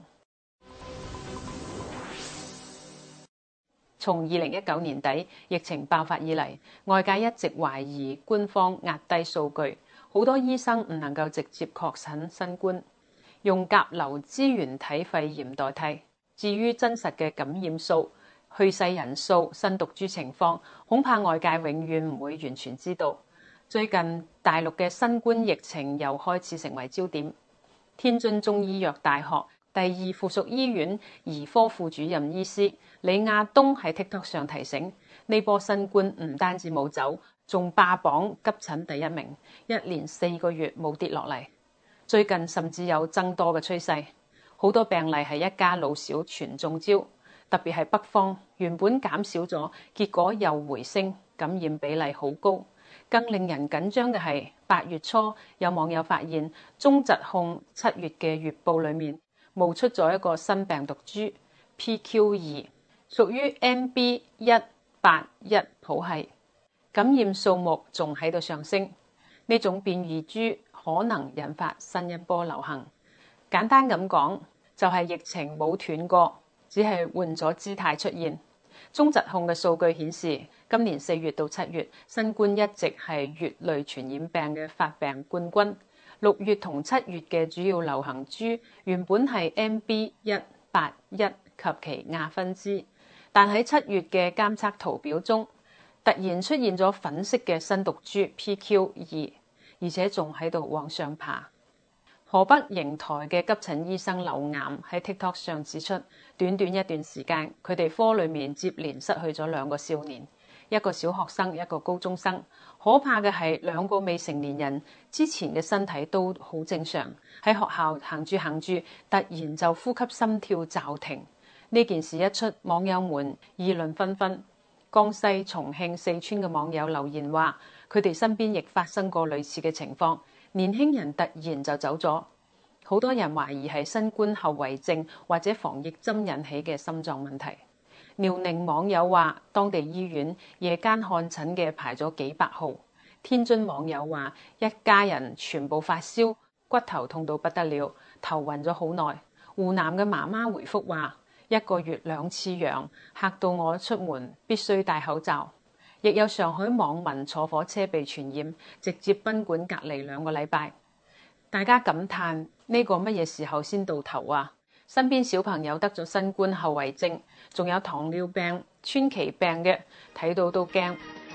從二零一九年底疫情爆發以嚟，外界一直懷疑官方壓低數據，好多醫生唔能夠直接確診新冠，用甲流支原體肺炎代替。至於真實嘅感染數、去世人數、新毒株情況，恐怕外界永遠唔會完全知道。最近大陸嘅新冠疫情又開始成為焦點。天津中醫藥大學第二附屬醫院兒科副主任醫師李亞東喺 TikTok 上提醒，呢波新冠唔單止冇走，仲霸榜急診第一名，一連四個月冇跌落嚟。最近甚至有增多嘅趨勢。好多病例係一家老小全中招，特別係北方，原本減少咗，結果又回升，感染比例好高。更令人緊張嘅係，八月初有網友發現中疾控七月嘅月報裏面冒出咗一個新病毒株 P Q 二，屬於 M B 一八一譜系，感染數目仲喺度上升。呢種變異株可能引發新一波流行。簡單咁講，就係疫情冇斷過，只係換咗姿態出現。中疾控嘅數據顯示，今年四月到七月，新冠一直係乙類傳染病嘅發病冠軍。六月同七月嘅主要流行株原本係 M B 一八一及其亞分支，但喺七月嘅監測圖表中，突然出現咗粉色嘅新毒株 P Q 二，而且仲喺度往上爬。河北邢台嘅急診醫生劉岩喺 TikTok 上指出，短短一段時間，佢哋科裏面接連失去咗兩個少年，一個小學生，一個高中生。可怕嘅係兩個未成年人之前嘅身體都好正常，喺學校行住行住，突然就呼吸心跳驟停。呢件事一出，網友們議論紛紛。江西、重慶、四川嘅網友留言話，佢哋身邊亦發生過類似嘅情況。年輕人突然就走咗，好多人懷疑係新冠後遺症或者防疫針引起嘅心臟問題。遼寧網友話，當地醫院夜間看診嘅排咗幾百號。天津網友話，一家人全部發燒，骨頭痛到不得了，頭暈咗好耐。湖南嘅媽媽回覆話，一個月兩次陽，嚇到我出門必須戴口罩。亦有上海網民坐火車被傳染，直接賓館隔離兩個禮拜。大家感嘆，呢個乜嘢時候先到頭啊？身邊小朋友得咗新冠後遺症，仲有糖尿病、川崎病嘅，睇到都驚。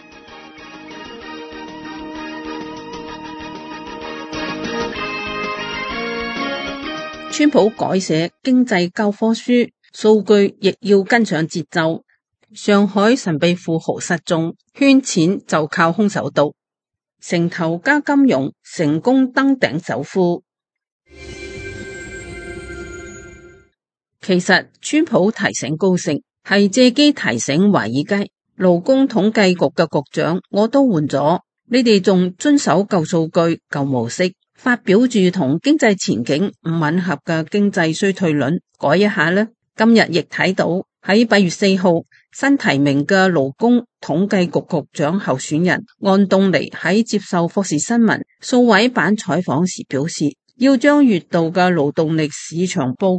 川普改寫經濟教科書，數據亦要跟上節奏。上海神秘富豪失蹤，圈錢就靠空手道。城投加金融成功登頂首富。其實川普提醒高盛係借機提醒華爾街，勞工統計局嘅局長我都換咗，你哋仲遵守舊數據舊模式，發表住同經濟前景唔吻合嘅經濟衰退論，改一下呢。今日亦睇到喺八月四號新提名嘅勞工統計局局長候選人安東尼喺接受霍士新聞數位版採訪時表示，要將月度嘅勞動力市場報告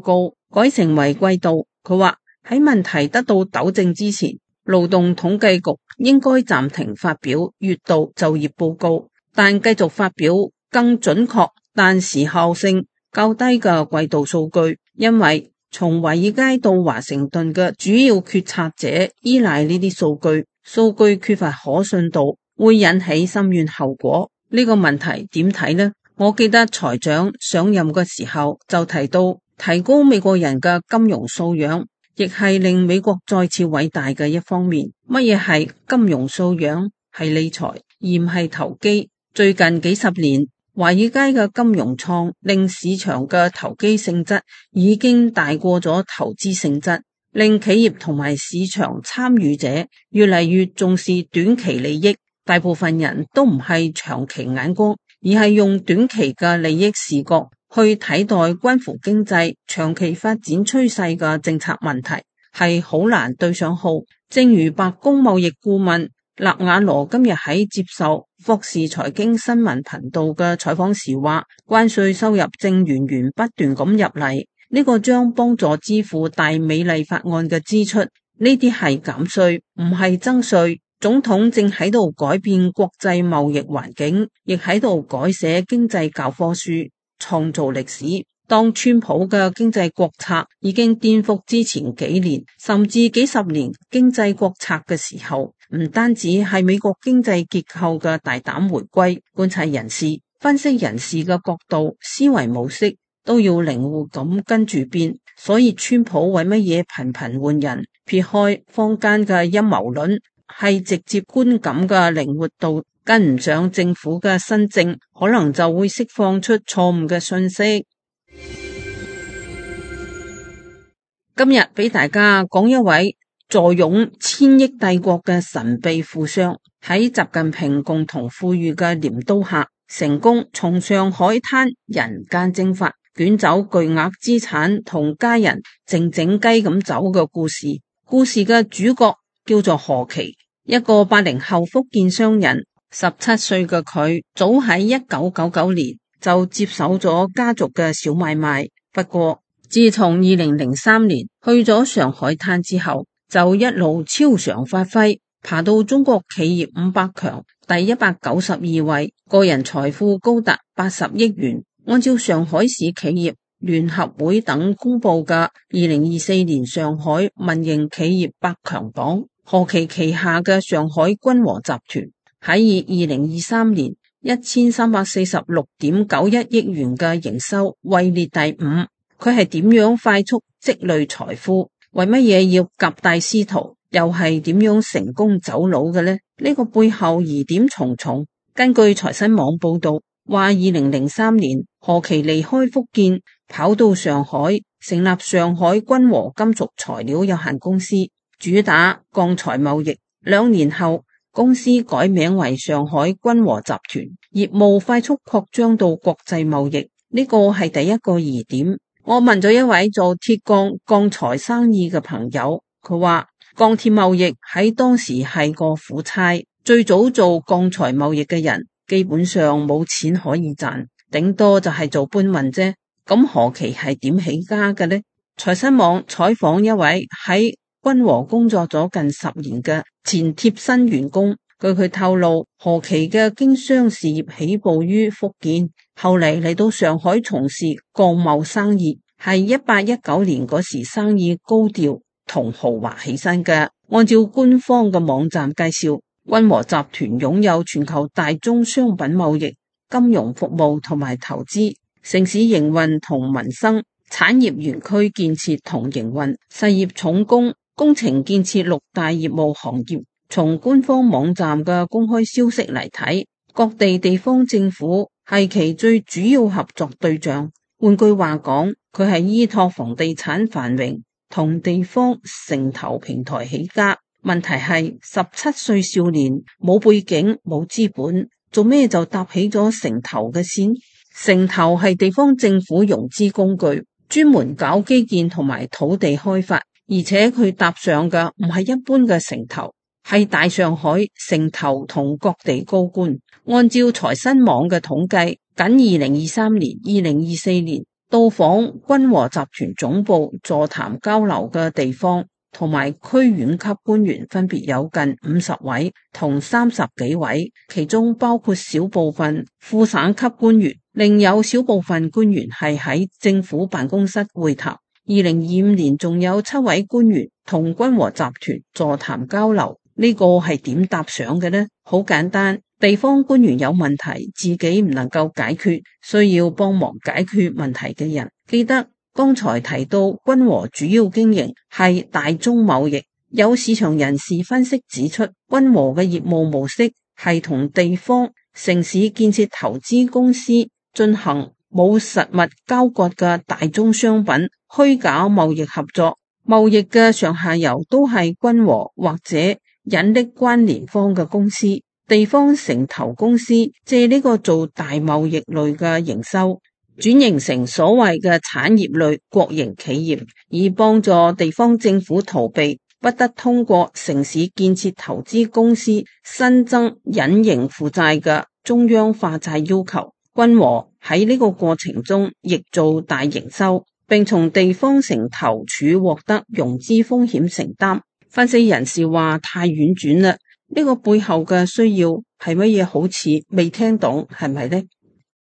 改成為季度。佢話喺問題得到糾正之前，勞動統計局應該暫停發表月度就業報告，但繼續發表更準確但時效性較低嘅季度數據，因為從華爾街到華盛頓嘅主要決策者依賴呢啲數據，數據缺乏可信度會引起深遠後果。呢個問題點睇呢？我記得財長上任嘅時候就提到，提高美國人嘅金融素養，亦係令美國再次偉大嘅一方面。乜嘢係金融素養？係理財，而唔係投機。最近幾十年，華爾街嘅金融創令市場嘅投機性質已經大過咗投資性質，令企業同埋市場參與者越嚟越重視短期利益。大部分人都唔係長期眼光，而係用短期嘅利益視角去睇待關乎經濟長期發展趨勢嘅政策問題，係好難對上號。正如白宮貿易顧問勒瓦羅今日喺接受霍士財經新聞頻道嘅採訪時話，關稅收入正源源不斷咁入嚟，呢個將幫助支付大美麗法案嘅支出。呢啲係減稅，唔係增稅。總統正喺度改變國際貿易環境，亦喺度改寫經濟教科書，創造歷史。當川普嘅經濟國策已經顛覆之前幾年甚至幾十年經濟國策嘅時候，唔單止係美國經濟結構嘅大膽回歸，觀察人士、分析人士嘅角度、思維模式都要靈活咁跟住變。所以川普為乜嘢頻頻換人？撇開坊間嘅陰謀論，係直接觀感嘅靈活度跟唔上政府嘅新政，可能就會釋放出錯誤嘅信息。今日俾大家講一位坐擁千億帝國嘅神秘富商，喺習近平共同富裕嘅鐮刀下，成功從上海灘人間蒸發，捲走巨額資產同家人靜靜雞咁走嘅故事。故事嘅主角叫做何其，一個八零後福建商人。十七歲嘅佢早喺一九九九年就接手咗家族嘅小買賣，不過自從二零零三年去咗上海灘之後，就一路超常發揮，爬到中國企業五百強第一百九十二位，個人財富高達八十億元。按照上海市企業聯合會等公布嘅二零二四年上海民營企業百強榜，何其旗下嘅上海君和集團喺二零二三年一千三百四十六點九一億元嘅營收位列第五。佢係點樣快速積累財富？為乜嘢要夾帶私逃？又係點樣成功走佬嘅呢？呢個背後疑點重重。根據財新網報道，話二零零三年何其離開福建，跑到上海成立上海君和金屬材料有限公司，主打鋼材貿易。兩年後，公司改名為上海君和集團，業務快速擴張到國際貿易。呢個係第一個疑點。我問咗一位做鐵鋼鋼材生意嘅朋友，佢話鋼鐵貿易喺當時係個苦差，最早做鋼材貿易嘅人基本上冇錢可以賺，頂多就係做搬運啫。咁何其係點起家嘅呢？財新網採訪一位喺君和工作咗近十年嘅前貼身員工，據佢透露，何其嘅經商事業起步於福建，後嚟嚟到上海從事鋼貿生意，係一八一九年嗰時生意高調同豪華起身嘅。按照官方嘅網站介紹，君和集團擁有全球大宗商品貿易、金融服務同埋投資、城市營運同民生、產業園區建設同營運、實業重工、工程建設六大業務行業。從官方網站嘅公開消息嚟睇，各地地方政府係其最主要合作對象。換句話講，佢係依託房地產繁榮同地方城投平台起家。問題係十七歲少年冇背景冇資本，做咩就搭起咗城投嘅線？城投係地方政府融資工具，專門搞基建同埋土地開發，而且佢搭上嘅唔係一般嘅城投，係大上海城投同各地高官。按照財新網嘅統計，僅二零二三年、二零二四年到訪君和集團總部座談交流嘅地方同埋區縣級官員分別有近五十位同三十幾位，其中包括小部分副省級官員，另有小部分官員係喺政府辦公室會談。二零二五年仲有七位官員同君和集團座談交流，呢個係點搭上嘅呢？好簡單，地方官員有問題自己唔能夠解決，需要幫忙解決問題嘅人。記得剛才提到君和主要經營係大宗貿易，有市場人士分析指出，君和嘅業務模式係同地方城市建設投資公司進行冇實物交割嘅大宗商品虛假貿易合作，貿易嘅上下游都係君和或者隱匿關聯方嘅公司，地方城投公司借呢個做大貿易類嘅營收，轉型成所謂嘅產業類國營企業，以幫助地方政府逃避不得通過城市建設投資公司新增隱形負債嘅中央化債要求。君和喺呢個過程中亦做大營收，並從地方城投處獲得融資風險承擔。分析人士話太婉轉啦，呢個背後嘅需要係乜嘢？好似未聽懂，係咪呢？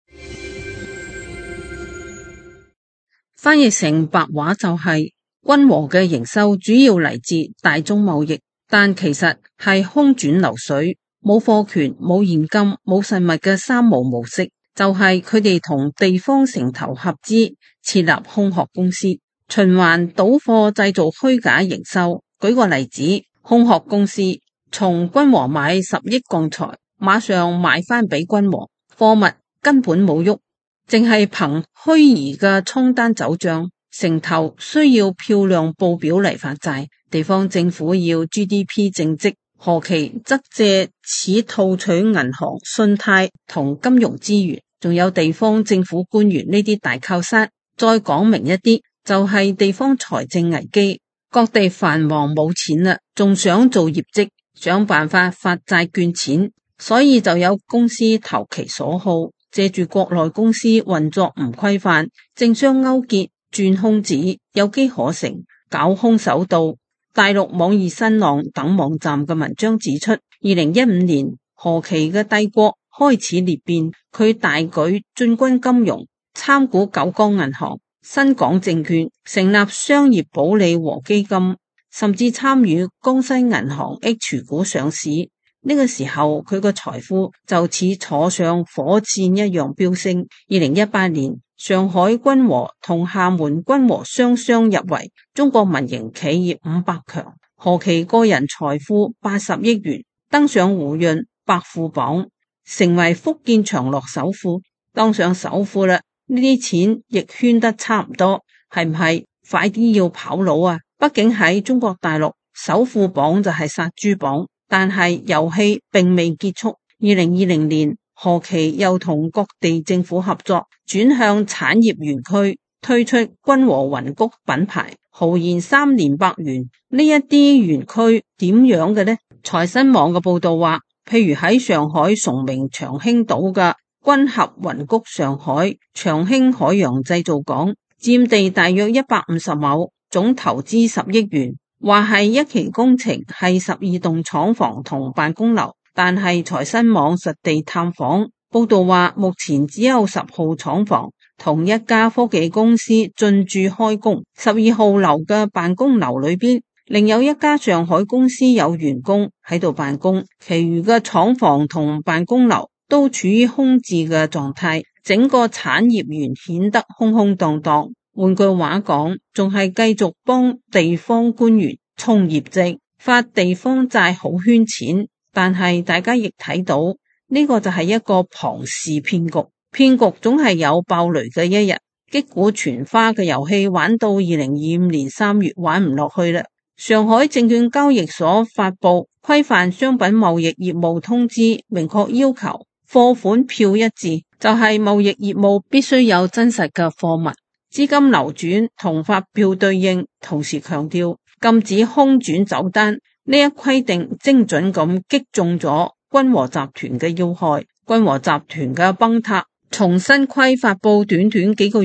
翻譯成白話就係、是、君和嘅營收主要嚟自大宗貿易，但其實係空轉流水，冇貨權、冇現金、冇實物嘅三無模式。就係佢哋同地方城投合資設立空殼公司，循環倒貨製造虛假營收。舉個例子，空殼公司從君和買十億鋼材，馬上賣翻俾君和，貨物根本冇喐，淨係憑虛擬嘅倉單走賬。城投需要漂亮報表嚟發債，地方政府要 G D P 正積，何其則借此套取銀行信貸同金融資源。仲有地方政府官員呢啲大靠山，再講明一啲就係、是、地方財政危機，各地繁忙冇錢啦，仲想做業績，想辦法發債券錢，所以就有公司投其所好，借住國內公司運作唔規範，政商勾結，鑽空子，有機可乘，搞空手道。大陸網易新浪等網站嘅文章指出，二零一五年何其嘅帝國開始裂變，佢大舉進軍金融，參股九江銀行、新港證券，成立商業保利和基金，甚至參與江西銀行 H 股上市。呢、這個時候佢個財富就似坐上火箭一樣飆升。二零一八年，上海君和同廈門君和雙雙入圍中國民營企業五百強，何其個人財富八十億元，登上胡潤百富榜，成為福建長樂首富。當上首富啦，呢啲錢亦圈得差唔多，係唔係快啲要跑佬啊？畢竟喺中國大陸，首富榜就係殺豬榜，但係遊戲並未結束。二零二零年，何其又同各地政府合作，轉向產業園區，推出君和雲谷品牌，豪言三年百元。呢一啲園區點樣嘅呢？財新網嘅報道話，譬如喺上海崇明長興島嘅君合雲谷上海長興海洋製造港，佔地大約一百五十畝，總投資十億元，話係一期工程係十二棟廠房同辦公樓。但係財新網實地探訪報道話，目前只有十號廠房同一家科技公司進駐開工，十二號樓嘅辦公樓裏邊另有一家上海公司有員工喺度辦公，其餘嘅廠房同辦公樓都處於空置嘅狀態，整個產業園顯得空空蕩蕩。換句話講，仲係繼續幫地方官員衝業績，發地方債好圈錢。但係大家亦睇到呢、這個就係一個龐氏騙局，騙局總係有爆雷嘅一日。擊鼓傳花嘅遊戲玩到二零二五年三月玩唔落去啦。上海證券交易所發布規範商品貿易業務通知，明確要求貨款票一致，就係、是、貿易業務必須有真實嘅貨物，資金流轉同發票對應，同時強調禁止空轉走單。呢一規定精準咁擊中咗君和集團嘅要害，君和集團嘅崩塌從新規發布短短幾個月，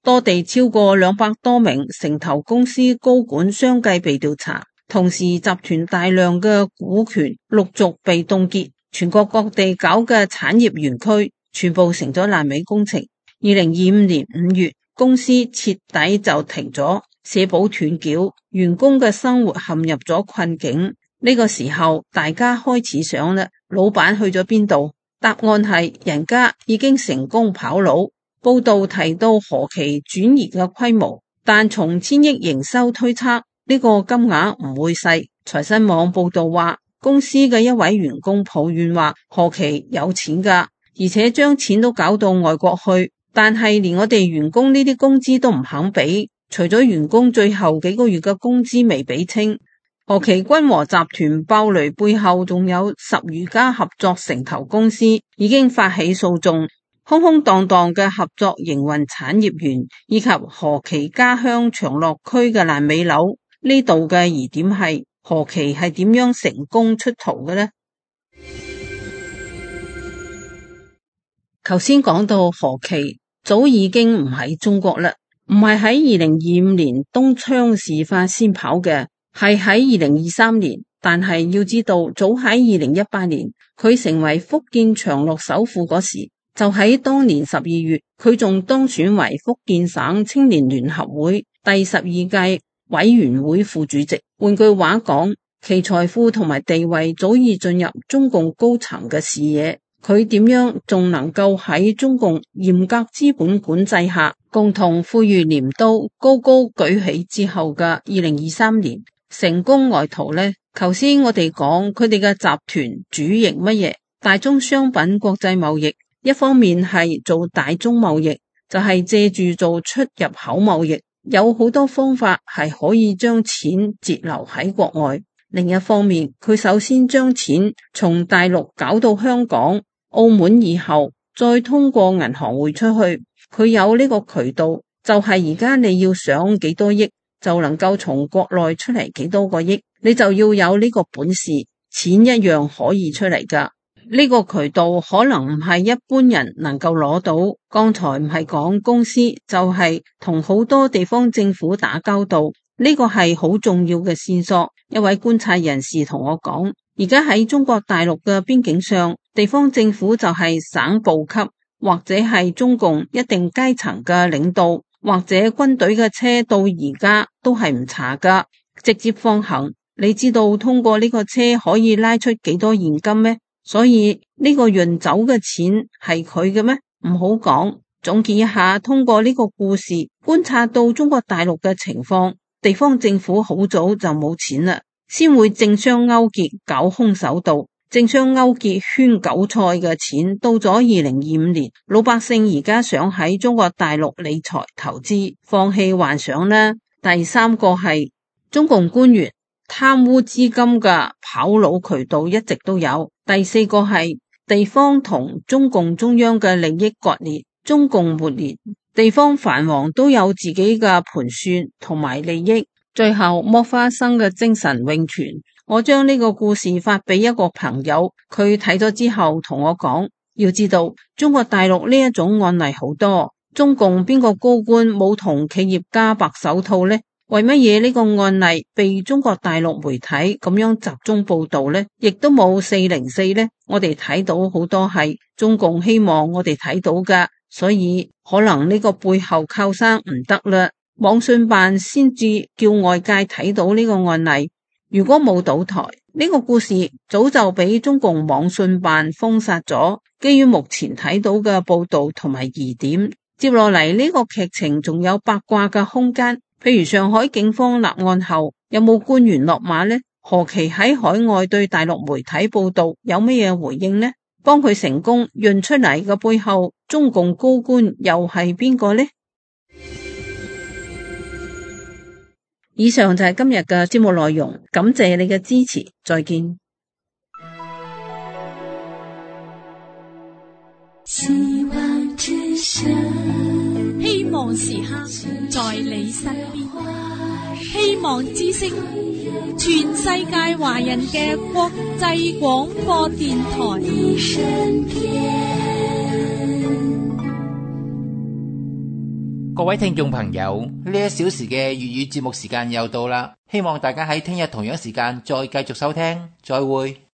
多地超過兩百多名城投公司高管相繼被調查，同時集團大量嘅股權陸續被凍結，全國各地搞嘅產業園區全部成咗爛尾工程。二零二五年五月，公司徹底就停咗，社保斷繳，員工嘅生活陷入咗困境。呢個時候，大家開始想啦，老闆去咗邊度？答案係人家已經成功跑路。報道提到何其轉移嘅規模，但從千億營收推測，呢個金額唔會細。財新網報道話，公司嘅一位員工抱怨話，何其有錢㗎，而且將錢都搞到外國去。但係連我哋員工呢啲工資都唔肯俾，除咗員工最後幾個月嘅工資未俾清，何其君和集團爆雷背後仲有十餘家合作城投公司已經發起訴訟，空空蕩蕩嘅合作營運產業園以及何其家鄉長樂區嘅爛尾樓。呢度嘅疑點係何其係點樣成功出逃嘅呢？頭先講到何其早已經唔喺中國啦，唔係喺二零二五年東窗事發先跑嘅，係喺二零二三年。但係要知道，早喺二零一八年佢成為福建長樂首富嗰時，就喺當年十二月，佢仲當選為福建省青年聯合會第十二屆委員會副主席。換句話講，其財富同埋地位早已進入中共高層嘅視野。佢點樣仲能夠喺中共嚴格資本管制下，共同富裕鐮刀高高舉起之後嘅二零二三年成功外逃呢？頭先我哋講佢哋嘅集團主營乜嘢？大宗商品國際貿易，一方面係做大宗貿易，就係借住做出入口貿易，有好多方法係可以將錢截留喺國外。另一方面，佢首先將錢從大陸搞到香港、澳門以後，再通過銀行匯出去。佢有呢個渠道，就係而家你要想幾多億，就能夠從國內出嚟幾多個億，你就要有呢個本事，錢一樣可以出嚟噶。呢個渠道可能唔係一般人能夠攞到。剛才唔係講公司，就係同好多地方政府打交道，呢個係好重要嘅線索。一位觀察人士同我講，而家喺中國大陸嘅邊境上，地方政府就係省部級或者係中共一定階層嘅領導或者軍隊嘅車，到而家都係唔查噶，直接放行。你知道通過呢個車可以拉出幾多現金咩？所以呢個運走嘅錢係佢嘅咩？唔好講。總結一下，通過呢個故事觀察到中國大陸嘅情況，地方政府好早就冇錢啦，先會政商勾結搞空手道，政商勾結圈韭菜嘅錢到咗二零二五年，老百姓而家想喺中國大陸理財投資，放棄幻想啦。第三個係中共官員貪污資金嘅跑路渠道一直都有。第四個係地方同中共中央嘅利益割裂，中共沒裂，地方藩王都有自己嘅盤算同埋利益，最後剝花生嘅精神永存。我將呢個故事發俾一個朋友，佢睇咗之後同我講，要知道中國大陸呢一種案例好多，中共邊個高官冇同企業家白手套呢？為乜嘢呢個案例被中國大陸媒體咁樣集中報道呢？亦都冇四零四呢？我哋睇到好多係中共希望我哋睇到㗎，所以可能呢個背後靠山唔得啦。網信辦先至叫外界睇到呢個案例，如果冇倒台，呢個故事早就俾中共網信辦封殺咗。基於目前睇到嘅報道同埋疑點，接落嚟呢個劇情仲有八卦嘅空間。譬如上海警方立案後，有冇官員落馬呢？何其喺海外對大陸媒體報道有乜嘢回應呢？幫佢成功潤出嚟嘅背後，中共高官又係邊個呢？以上就係今日嘅節目內容，感謝你嘅支持，再見。 希望之聲，希望時刻在你身邊，希望之聲，全世界華人嘅國際廣播電台。 各位聽眾朋友，呢一小時嘅粵語節目時間又到啦，希望大家喺聽日同樣時間再繼續收聽，再會。